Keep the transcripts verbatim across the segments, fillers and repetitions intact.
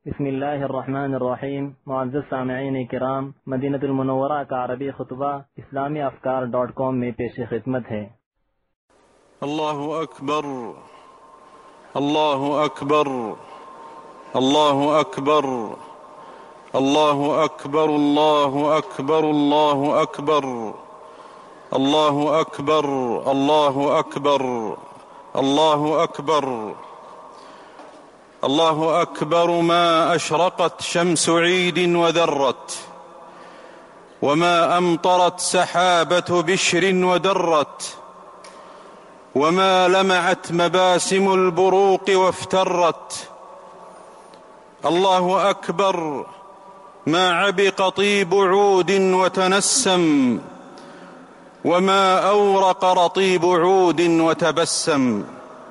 بسم الله الرحمن الرحیم. معزز سامعین کرام، مدینہ المنورہ کا عربی خطبہ اسلامی افکار ڈاٹ کام میں پیش خدمت ہے۔ اللہ اکبر، اللہ اکبر، اللہ اکبر، اللہ اکبر، اللہ اکبر، اللہ اکبر، اللہ اکبر، اللہ اکبر، اللہ اکبر، الله أكبر. ما أشرقت شمس عيد وذرت، وما أمطرت سحابة بشر ودرت، وما لمعت مباسم البروق وافترت. الله أكبر. ما عبق طيب عود وتنسم، وما أورق رطيب عود وتبسم،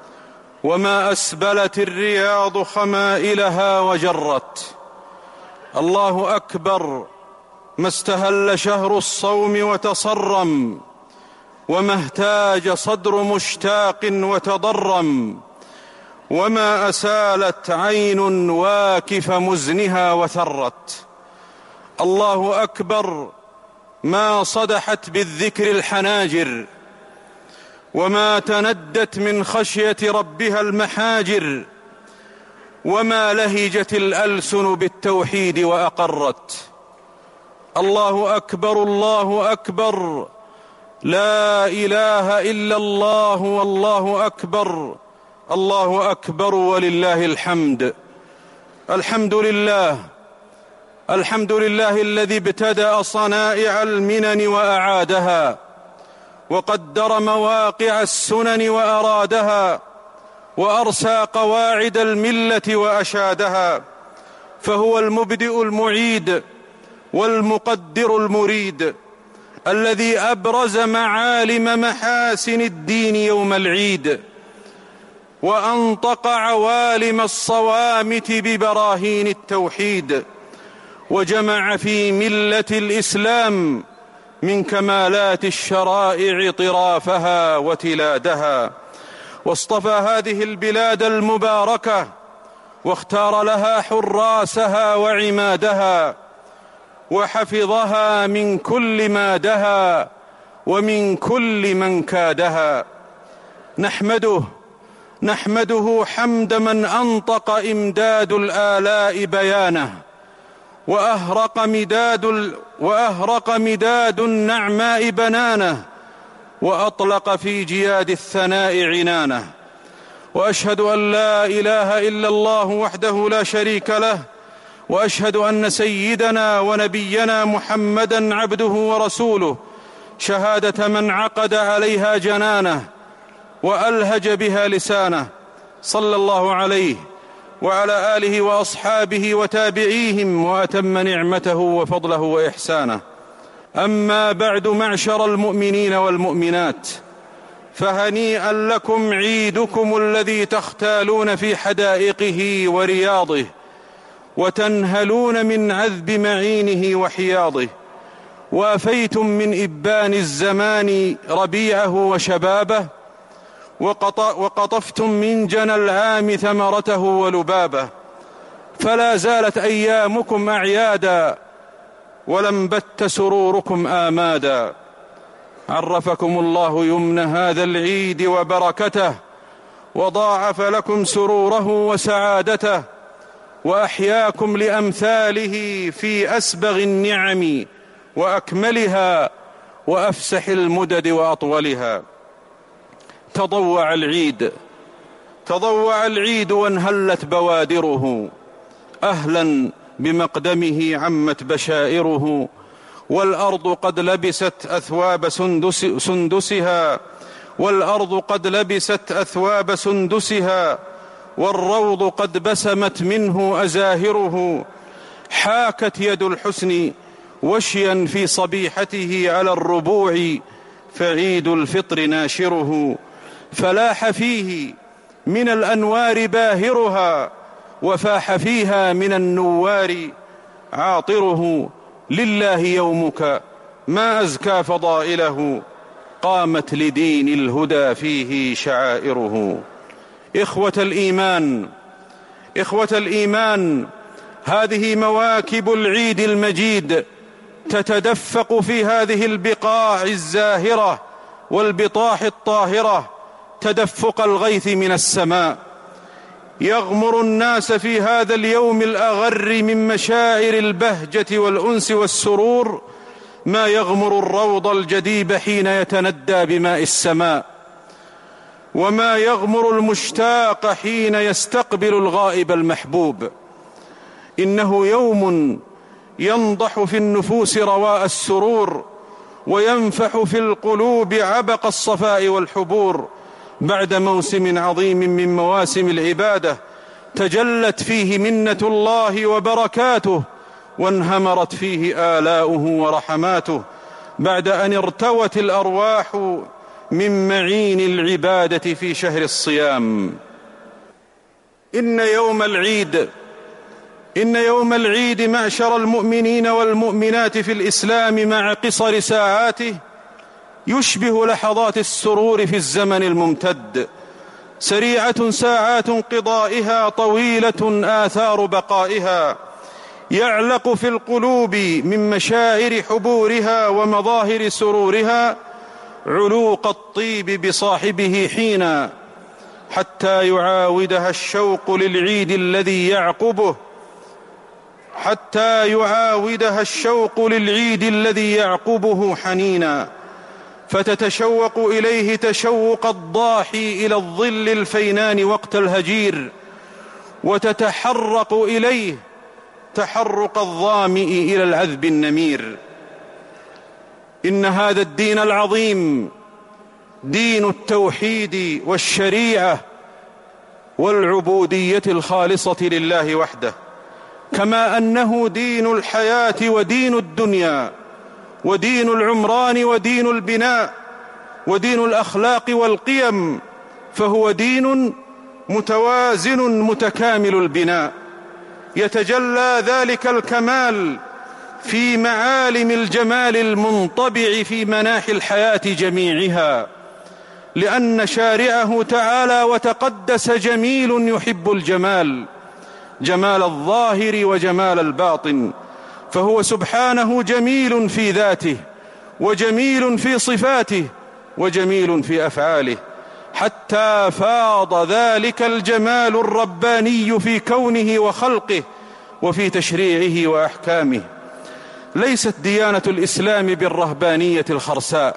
وما أسبلت الرياض خمائلها وجرت. الله أكبر. ما استهل شهر الصوم وتصرم، وما اهتاج صدر مشتاق وتضرم، وما أسالت عين واكف مزنها وثرت. الله أكبر. ما صدحت بالذكر الحناجر، وما تندت من خشية ربها المحاجر، وما لهجت الألسن بالتوحيد وأقرت. الله أكبر، الله أكبر، لا إله إلا الله، والله أكبر، الله أكبر ولله الحمد. الحمد لله، الحمد لله الذي ابتدأ صنائع المنن وأعادها، وقدر مواقع السنن وأرادها، وأرسى قواعد الملة وأشادها. فهو المبدئ المعيد والمقدر المريد، الذي أبرز معالم محاسن الدين يوم العيد، وأنطق عوالم الصوامت ببراهين التوحيد، وجمع في ملة الإسلام من كمالات الشرائع طرافها وتلادها، واصطفى هذه البلاد المباركة، واختار لها حراسها وعمادها، وحفظها من كل ما دها ومن كل من كادها. نحمده نحمده حمد من أنطق إمداد الآلاء بيانه، وأهرق مداد, وأهرق مداد النعماء بنانه، وأطلق في جياد الثناء عنانه. وأشهد أن لا إله إلا الله وحده لا شريك له، وأشهد أن سيدنا ونبينا محمدًا عبده ورسوله، شهادة من عقد عليها جنانه وألهج بها لسانه، صلى الله عليه وعلى آله وأصحابه وتابعيهم، وأتم نعمته وفضله وإحسانه. أما بعد، معشر المؤمنين والمؤمنات، فهنيئا لكم عيدكم الذي تختالون في حدائقه ورياضه، وتنهلون من عذب معينه وحياضه، وافيتم من إبان الزمان ربيعه وشبابه، وقطفتم من جنى العام ثمرته ولبابه. فلا زالت أيامكم أعيادا، ولم بت سروركم آمادا. عرفكم الله يمن هذا العيد وبركته، وضاعف لكم سروره وسعادته، وأحياكم لأمثاله في أسبغ النعم وأكملها، وأفسح المدد وأطولها. تضوع العيد، تضوع العيد وانهلت بوادره، أهلا بمقدمه عمت بشائره، والأرض قد لبست أثواب سندس سندسها، والأرض قد لبست أثواب سندسها، والروض قد بسمت منه أزاهره. حاكت يد الحسن وشيا في صبيحته على الربوع، فعيد الفطر ناشره، فلاح فيه من الأنوار باهرها، وفاح فيها من النوار عاطره. لله يومك ما أزكى فضائله، قامت لدين الهدى فيه شعائره. إخوة الإيمان، إخوة الإيمان، هذه مواكب العيد المجيد تتدفق في هذه البقاع الزاهرة والبطاح الطاهرة تدفق الغيث من السماء. يغمر الناس في هذا اليوم الأغر من مشاعر البهجة والأنس والسرور ما يغمر الروض الجديب حين يتندى بماء السماء، وما يغمر المشتاق حين يستقبل الغائب المحبوب. إنه يوم ينضح في النفوس رواء السرور، وينفح في القلوب عبق الصفاء والحبور، بعد موسم عظيم من مواسم العبادة تجلت فيه منة الله وبركاته، وانهمرت فيه آلاؤه ورحماته، بعد أن ارتوت الأرواح من معين العبادة في شهر الصيام. إن يوم العيد إن يوم العيد معشر المؤمنين والمؤمنات في الإسلام مع قصر ساعاته يشبه لحظات السرور في الزمن الممتد، سريعة ساعات قضائها، طويلة آثار بقائها، يعلق في القلوب من مشاعر حبورها ومظاهر سرورها علوق الطيب بصاحبه حينا، حتى يعاودها الشوق للعيد الذي يعقبه حتى يعاودها الشوق للعيد الذي يعقبه حنينا، فتتشوق إليه تشوق الضاحي إلى الظل الفينان وقت الهجير، وتتحرق إليه تحرق الظامئ إلى العذب النمير. إن هذا الدين العظيم دين التوحيد والشريعة والعبودية الخالصة لله وحده، كما أنه دين الحياة ودين الدنيا ودين العمران ودين البناء ودين الأخلاق والقيم، فهو دين متوازن متكامل البناء، يتجلى ذلك الكمال في معالم الجمال المنطبع في مناحي الحياة جميعها، لأن شارعه تعالى وتقدس جميل يحب الجمال، جمال الظاهر وجمال الباطن، فهو سبحانه جميل في ذاته وجميل في صفاته وجميل في أفعاله، حتى فاض ذلك الجمال الرباني في كونه وخلقه وفي تشريعه وأحكامه. ليست ديانة الإسلام بالرهبانية الخرساء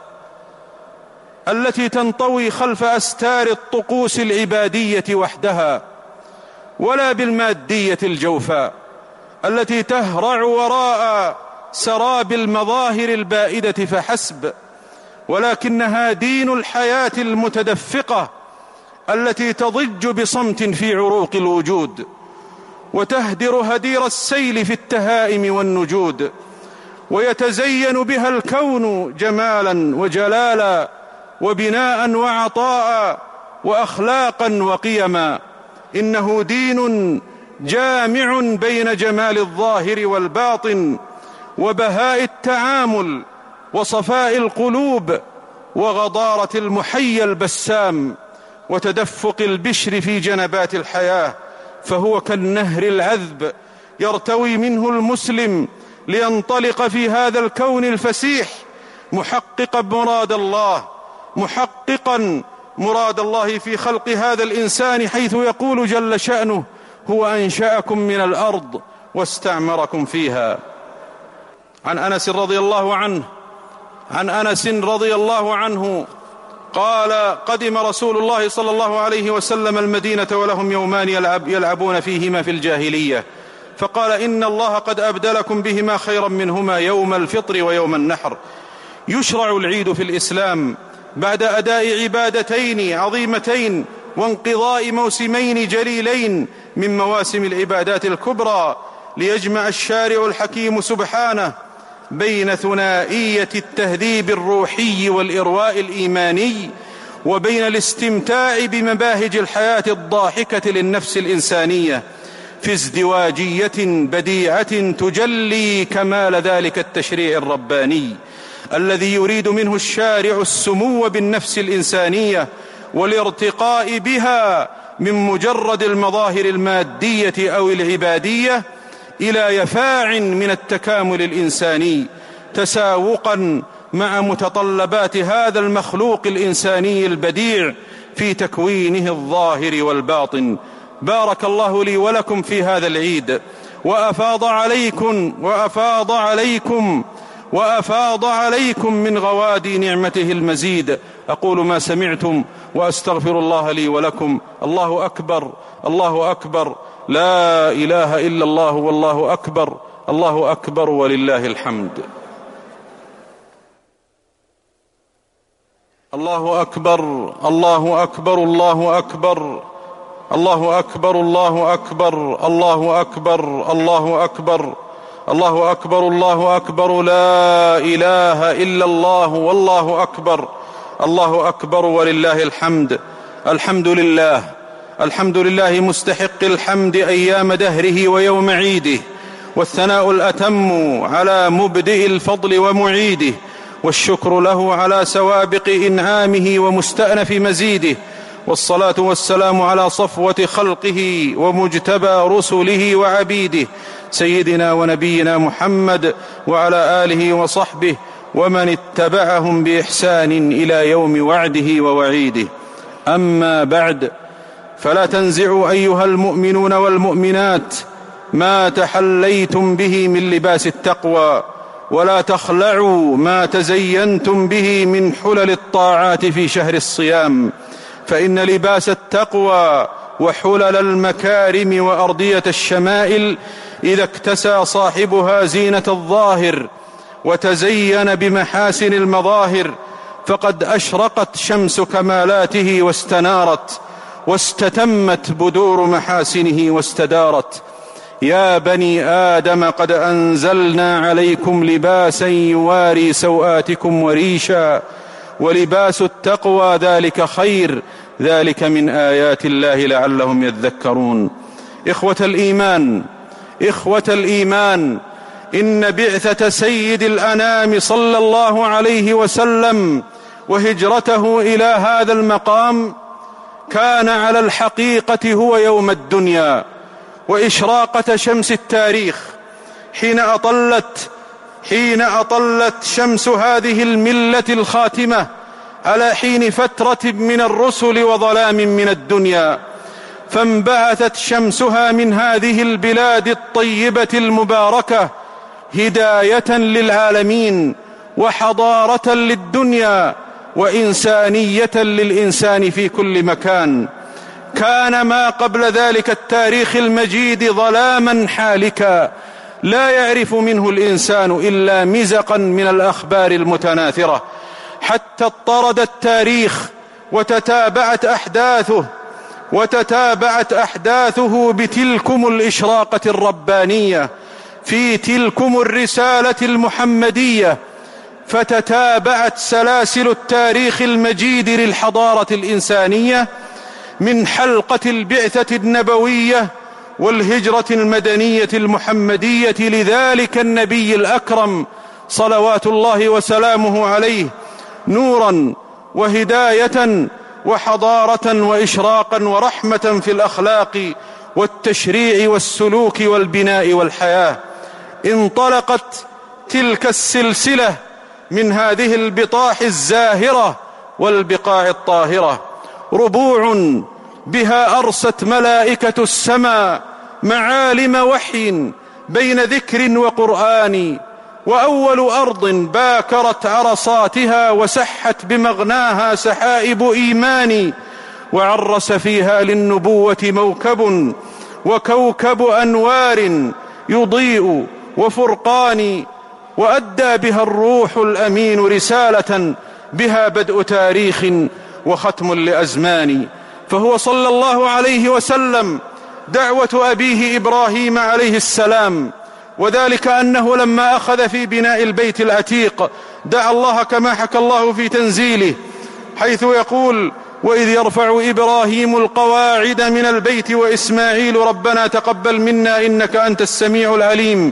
التي تنطوي خلف أستار الطقوس العبادية وحدها، ولا بالمادية الجوفاء التي تهرع وراء سراب المظاهر البائدة فحسب، ولكنها دين الحياة المتدفقة التي تضج بصمت في عروق الوجود، وتهدر هدير السيل في التهائم والنجود، ويتزين بها الكون جمالا وجلالا وبناء وعطاء وأخلاقا وقيما. إنه دين جامع بين جمال الظاهر والباطن وبهاء التعامل وصفاء القلوب وغضارة المحيا البسام وتدفق البشر في جنبات الحياة، فهو كالنهر العذب يرتوي منه المسلم لينطلق في هذا الكون الفسيح محققا مراد الله محققا مراد الله في خلق هذا الإنسان، حيث يقول جل شأنه: هو أنشأكم من الأرض واستعمركم فيها. عن أنس رضي الله عنه عن أنس رضي الله عنه قال: قدم رسول الله صلى الله عليه وسلم المدينة ولهم يومان يلعب يلعبون فيهما في الجاهلية، فقال: إن الله قد أبدلكم بهما خيرا منهما يوم الفطر ويوم النحر. يشرع العيد في الإسلام بعد أداء عبادتين عظيمتين وانقضاء موسمين جليلين من مواسم العبادات الكبرى، ليجمع الشارع الحكيم سبحانه بين ثنائية التهذيب الروحي والإرواء الإيماني، وبين الاستمتاع بمباهج الحياة الضاحكة للنفس الإنسانية في ازدواجية بديعة تجلي كمال ذلك التشريع الرباني الذي يريد منه الشارع السمو بالنفس الإنسانية والارتقاء بها من مجرد المظاهر المادية أو العبادية إلى يفاع من التكامل الإنساني تساوقا مع متطلبات هذا المخلوق الإنساني البديع في تكوينه الظاهر والباطن. بارك الله لي ولكم في هذا العيد، وأفاض عليكم وأفاض عليكم وأفاض عليكم من غوادي نعمته المزيد. أقول ما سمعتم وأستغفر الله لي ولكم. الله أكبر، الله أكبر، لا إله إلا الله والله أكبر، الله أكبر ولله الحمد. الله أكبر، الله أكبر، الله أكبر، الله أكبر، الله أكبر، الله أكبر، الله أكبر، الله أكبر، الله أكبر، لا إله إلا الله والله أكبر، الله أكبر ولله الحمد. الحمد لله، الحمد لله مستحق الحمد أيام دهره ويوم عيده، والثناء الأتم على مبدئ الفضل ومعيده، والشكر له على سوابق إنعامه ومستأنف مزيده، والصلاة والسلام على صفوة خلقه ومجتبى رسله وعبيده، سيدنا ونبينا محمد وعلى آله وصحبه ومن اتبعهم بإحسان إلى يوم وعده ووعيده. أما بعد، فلا تنزعوا أيها المؤمنون والمؤمنات ما تحليتم به من لباس التقوى، ولا تخلعوا ما تزينتم به من حلل الطاعات في شهر الصيام، فإن لباس التقوى وحلل المكارم وأرضية الشمائل إذا اكتسى صاحبها زينة الظاهر وتزين بمحاسن المظاهر فقد أشرقت شمس كمالاته واستنارت، واستتمت بدور محاسنه واستدارت. يا بني آدم قد أنزلنا عليكم لباسا يواري سوآتكم وريشا، ولباس التقوى ذلك خير، ذلك من آيات الله لعلهم يذكرون. إخوة الإيمان، إخوة الإيمان، إن بعثة سيد الأنام صلى الله عليه وسلم وهجرته إلى هذا المقام كان على الحقيقة هو يوم الدنيا وإشراقة شمس التاريخ، حين أطلت حين أطلت شمس هذه الملة الخاتمة على حين فترة من الرسل وظلام من الدنيا، فانبعثت شمسها من هذه البلاد الطيبة المباركة هداية للعالمين وحضارة للدنيا وإنسانية للإنسان في كل مكان. كان ما قبل ذلك التاريخ المجيد ظلاما حالكا لا يعرف منه الإنسان إلا مزقا من الأخبار المتناثرة، حتى اضطرد التاريخ وتتابعت أحداثه وتتابعت أحداثه بتلكم الإشراقة الربانية في تلكم الرسالة المحمدية، فتتابعت سلاسل التاريخ المجيد للحضارة الإنسانية من حلقة البعثة النبوية والهجرة المدنية المحمدية لذلك النبي الأكرم صلوات الله وسلامه عليه، نورا وهداية وحضارة وإشراقا ورحمة في الأخلاق والتشريع والسلوك والبناء والحياة. انطلقت تلك السلسلة من هذه البطاح الزاهرة والبقاع الطاهرة، ربوع بها أرست ملائكة السماء معالم وحي بين ذكر وقرآن، وأول أرض باكرت عرصاتها وسحت بمغناها سحائب إيمان، وعرس فيها للنبوة موكب وكوكب أنوار يضيء وفرقان، وأدى بها الروح الأمين رسالة بها بدء تاريخ وختم لأزمان. فهو صلى الله عليه وسلم دعوة أبيه إبراهيم عليه السلام، وذلك أنه لما أخذ في بناء البيت العتيق دعا الله كما حكى الله في تنزيله، حيث يقول: وإذ يرفع إبراهيم القواعد من البيت وإسماعيل ربنا تقبل منا إنك أنت السميع العليم،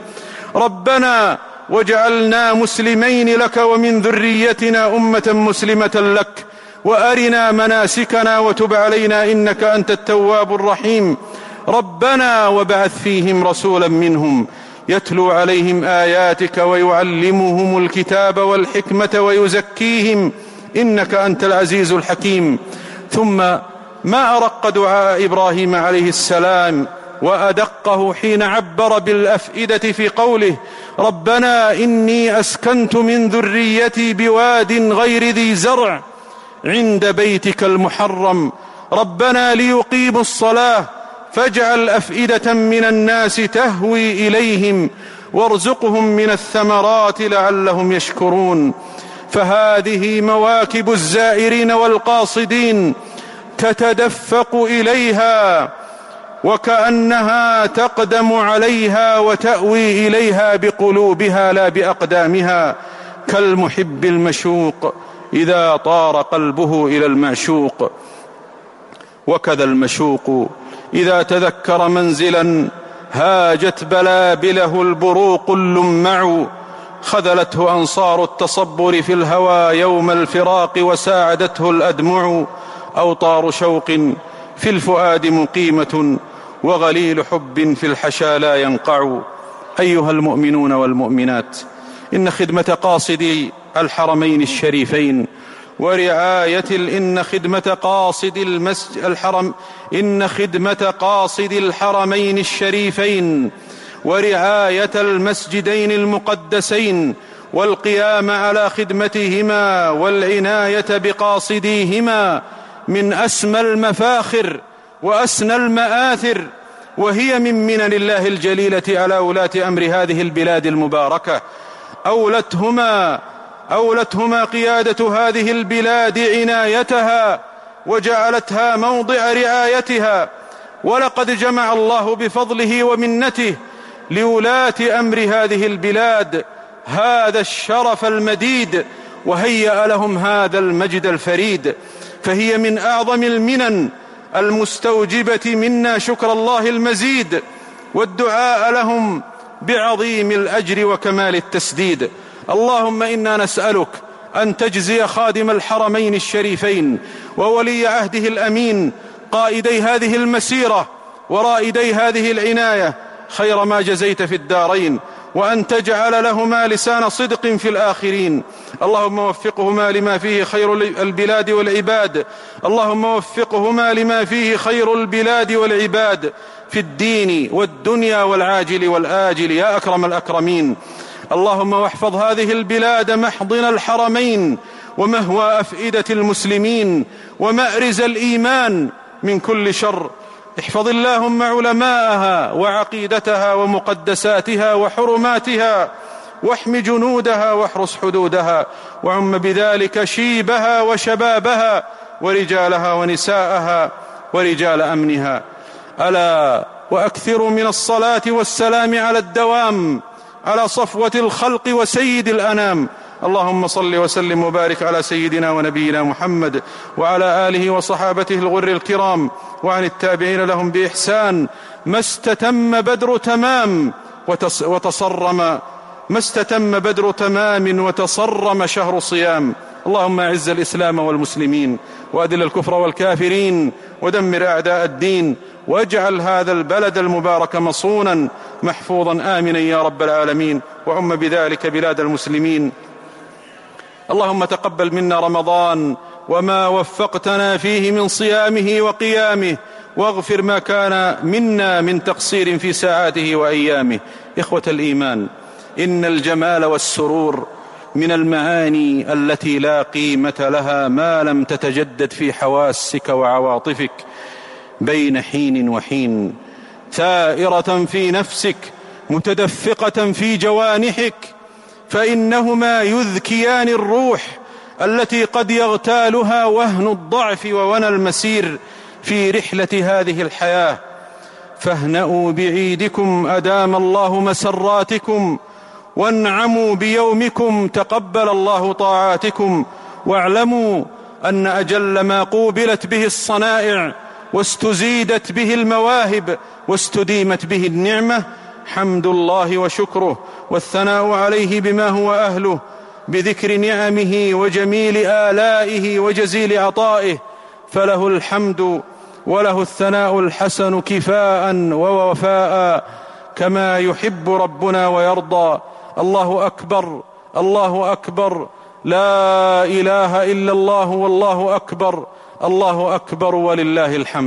ربنا وجعلنا مسلمين لك ومن ذريتنا أمة مسلمة لك وأرنا مناسكنا وتب علينا إنك أنت التواب الرحيم، ربنا وابعث فيهم رسولا منهم يتلو عليهم آياتك ويعلمهم الكتاب والحكمة ويزكيهم إنك أنت العزيز الحكيم. ثم ما أرق دعاء إبراهيم عليه السلام وأدقه حين عبر بالأفئدة في قوله ربنا إني أسكنت من ذريتي بواد غير ذي زرع عند بيتك المحرم ربنا ليقيموا الصلاة فاجعل أفئدة من الناس تهوي إليهم وارزقهم من الثمرات لعلهم يشكرون. فهذه مواكب الزائرين والقاصدين تتدفق إليها وكأنها تقدم عليها وتأوي إليها بقلوبها لا بأقدامها، كالمحب المشوق إذا طار قلبه إلى المعشوق. وكذا المشوق إذا تذكر منزلا هاجت بلابله البروق اللمع خذلته أنصار التصبر في الهوى يوم الفراق وساعدته الأدمع. أوطار شوق في الفؤاد مقيمة وغليل حب في الحشا لا ينقع. أيها المؤمنون والمؤمنات، إن خدمة قاصدي الحرمين الشريفين ورعاية إن خدمة قاصد المسجد الحرم إن خدمة قاصد الحرمين الشريفين ورعاية المسجدين المقدسين والقيام على خدمتهما والعناية بقاصديهما من أسمى المفاخر وأسنى المآثر، وهي من منن الله الجليلة على ولاة أمر هذه البلاد المباركة. أولتهما أولتهما قيادة هذه البلاد عنايتها وجعلتها موضع رعايتها. ولقد جمع الله بفضله ومنته لولاة أمر هذه البلاد هذا الشرف المديد وهيأ لهم هذا المجد الفريد، فهي من أعظم المنن المستوجبة منا شكر الله المزيد والدعاء لهم بعظيم الأجر وكمال التسديد. اللهم إنا نسألك أن تجزي خادم الحرمين الشريفين وولي عهده الأمين قائدي هذه المسيرة ورائدي هذه العناية خير ما جزيت في الدارين، وأن تجعل لهما لسان صدق في الآخرين. اللهم وفقهما لما فيه خير البلاد والعباد اللهم وفقهما لما فيه خير البلاد والعباد في الدين والدنيا والعاجل والآجل يا أكرم الأكرمين. اللهم واحفظ هذه البلاد محضن الحرمين ومهوى أفئدة المسلمين ومأرز الإيمان من كل شر. احفظ اللهم علماءها وعقيدتها ومقدساتها وحرماتها واحم جنودها واحرس حدودها، وعم بذلك شيبها وشبابها ورجالها ونساءها ورجال أمنها. ألا وأكثروا من الصلاة والسلام على الدوام على صفوة الخلق وسيد الأنام. اللهم صل وسلم وبارك على سيدنا ونبينا محمد وعلى آله وصحابته الغر الكرام وعن التابعين لهم بإحسان ما استتم بدر تمام وتصرم ما استتم بدر تمام وتصرم شهر صيام. اللهم أعز الإسلام والمسلمين وأذل الكفر والكافرين ودمر أعداء الدين واجعل هذا البلد المبارك مصونا محفوظا آمنا يا رب العالمين، وعم بذلك بلاد المسلمين. اللهم تقبل منا رمضان وما وفقتنا فيه من صيامه وقيامه، واغفر ما كان منا من تقصير في ساعاته وأيامه. إخوة الإيمان، إن الجمال والسرور من المعاني التي لا قيمة لها ما لم تتجدد في حواسك وعواطفك بين حين وحين، ثائرة في نفسك متدفقة في جوانحك، فإنهما يذكيان الروح التي قد يغتالها وهن الضعف وونى المسير في رحلة هذه الحياة. فاهنأوا بعيدكم أدام الله مسراتكم، وانعموا بيومكم تقبل الله طاعاتكم، واعلموا أن أجل ما قوبلت به الصنائع واستزيدت به المواهب واستديمت به النعمة حمد الله وشكره والثناء عليه بما هو أهله، بذكر نعمه وجميل آلائه وجزيل عطائه، فله الحمد وله الثناء الحسن كفاء ووفاء كما يحب ربنا ويرضى. الله أكبر، الله أكبر، لا إله إلا الله والله أكبر، الله أكبر ولله الحمد.